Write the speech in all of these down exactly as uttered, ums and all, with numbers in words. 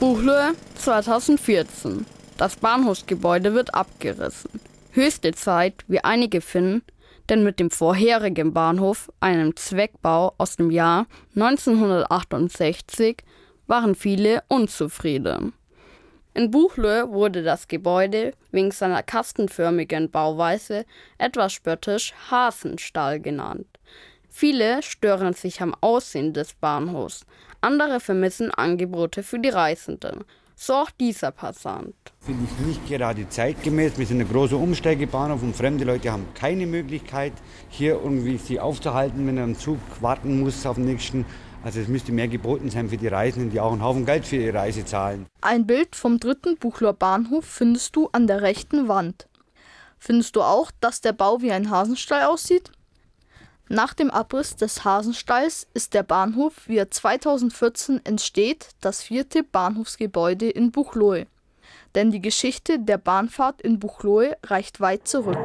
Buchloe zweitausendvierzehn. Das Bahnhofsgebäude wird abgerissen. Höchste Zeit, wie einige finden, denn mit dem vorherigen Bahnhof, einem Zweckbau aus dem Jahr neunzehnhundertachtundsechzig, waren viele unzufrieden. In Buchloe wurde das Gebäude wegen seiner kastenförmigen Bauweise etwas spöttisch Hasenstall genannt. Viele stören sich am Aussehen des Bahnhofs, andere vermissen Angebote für die Reisenden. So auch dieser Passant. Finde ich nicht gerade zeitgemäß. Wir sind ein großer Umsteigebahnhof und fremde Leute haben keine Möglichkeit, hier irgendwie sich aufzuhalten, wenn er am Zug warten muss auf den nächsten. Also es müsste mehr geboten sein für die Reisenden, die auch einen Haufen Geld für ihre Reise zahlen. Ein Bild vom dritten Buchloer Bahnhof findest du an der rechten Wand. Findest du auch, dass der Bau wie ein Hasenstall aussieht? Nach dem Abriss des Hasenstalls ist der Bahnhof, wie er zweitausendvierzehn entsteht, das vierte Bahnhofsgebäude in Buchloe. Denn die Geschichte der Bahnfahrt in Buchloe reicht weit zurück.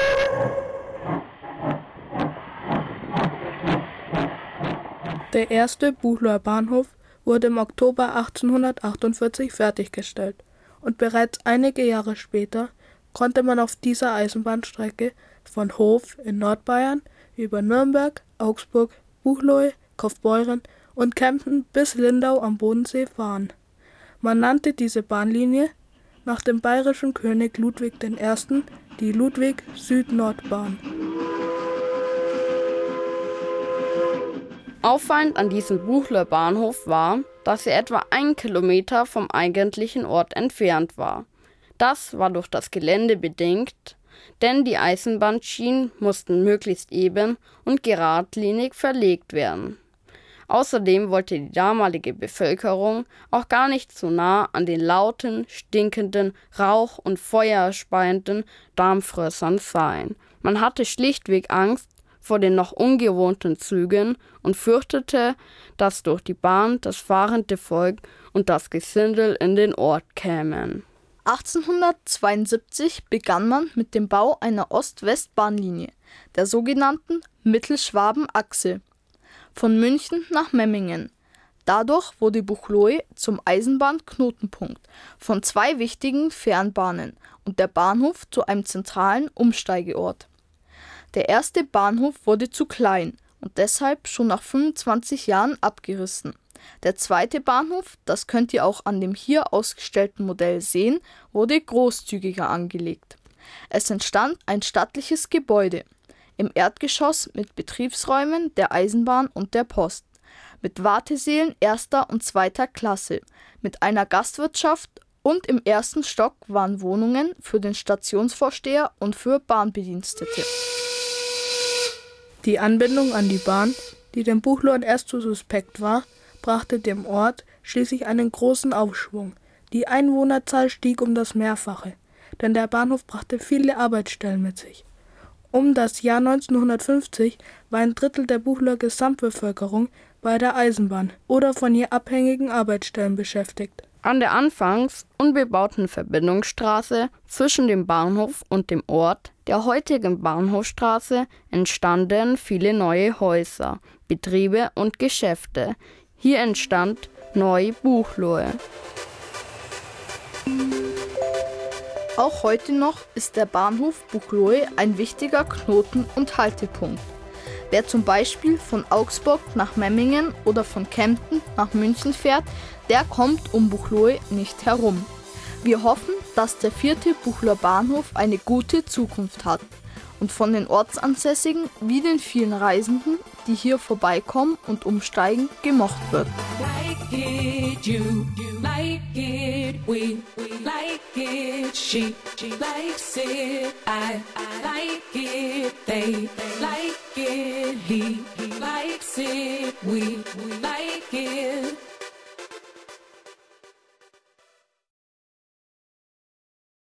Der erste Buchloer Bahnhof wurde im Oktober achtzehnhundertachtundvierzig fertiggestellt und bereits einige Jahre später konnte man auf dieser Eisenbahnstrecke von Hof in Nordbayern über Nürnberg, Augsburg, Buchloe, Kaufbeuren und Kempten bis Lindau am Bodensee fahren. Man nannte diese Bahnlinie nach dem bayerischen König Ludwig der Erste die Ludwig-Süd-Nord-Bahn. Auffallend an diesem Buchloer Bahnhof war, dass er etwa einen Kilometer vom eigentlichen Ort entfernt war. Das war durch das Gelände bedingt, denn die Eisenbahnschienen mussten möglichst eben und geradlinig verlegt werden. Außerdem wollte die damalige Bevölkerung auch gar nicht zu nah an den lauten, stinkenden, rauch- und feuerspeienden Dampfrössern sein. Man hatte schlichtweg Angst vor den noch ungewohnten Zügen und fürchtete, dass durch die Bahn das fahrende Volk und das Gesindel in den Ort kämen. achtzehnhundertzweiundsiebzig begann man mit dem Bau einer Ost-West-Bahnlinie, der sogenannten Mittelschwaben-Achse, von München nach Memmingen. Dadurch wurde Buchloe zum Eisenbahnknotenpunkt von zwei wichtigen Fernbahnen und der Bahnhof zu einem zentralen Umsteigeort. Der erste Bahnhof wurde zu klein und deshalb schon nach fünfundzwanzig Jahren abgerissen. Der zweite Bahnhof, das könnt ihr auch an dem hier ausgestellten Modell sehen, wurde großzügiger angelegt. Es entstand ein stattliches Gebäude im Erdgeschoss mit Betriebsräumen der Eisenbahn und der Post, mit Wartesälen erster und zweiter Klasse, mit einer Gastwirtschaft und im ersten Stock waren Wohnungen für den Stationsvorsteher und für Bahnbedienstete. Die Anbindung an die Bahn, die dem Buchloern erst zu suspekt war, brachte dem Ort schließlich einen großen Aufschwung. Die Einwohnerzahl stieg um das Mehrfache, denn der Bahnhof brachte viele Arbeitsstellen mit sich. Um das Jahr neunzehnhundertfünfzig war ein Drittel der Buchloer Gesamtbevölkerung bei der Eisenbahn oder von ihr abhängigen Arbeitsstellen beschäftigt. An der anfangs unbebauten Verbindungsstraße zwischen dem Bahnhof und dem Ort, der heutigen Bahnhofstraße, entstanden viele neue Häuser, Betriebe und Geschäfte. Hier entstand Neu-Buchloe. Auch heute noch ist der Bahnhof Buchloe ein wichtiger Knoten- und Haltepunkt. Wer zum Beispiel von Augsburg nach Memmingen oder von Kempten nach München fährt, der kommt um Buchloe nicht herum. Wir hoffen, dass der vierte Buchloer Bahnhof eine gute Zukunft hat und von den Ortsansässigen wie den vielen Reisenden, die hier vorbeikommen und umsteigen, gemocht wird. Like it, you, you like it, we, we like it, she, she likes it, I, I like it, they, they like it, he, he likes it, we, we like it.